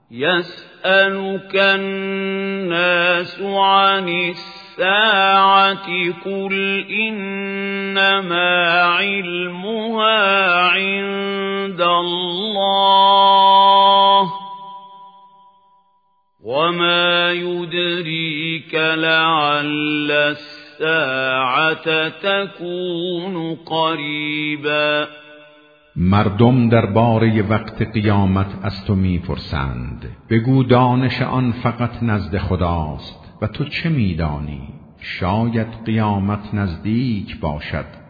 يسألك الناس عن الساعة قل إنما علمها عند الله وما يدريك لعل الساعة تكون قریبا. مردم درباره وقت قیامت از تو می‌پرسند، بگو دانش آن فقط نزد خداست و تو چه می‌دانی؟ شاید قیامت نزدیک باشد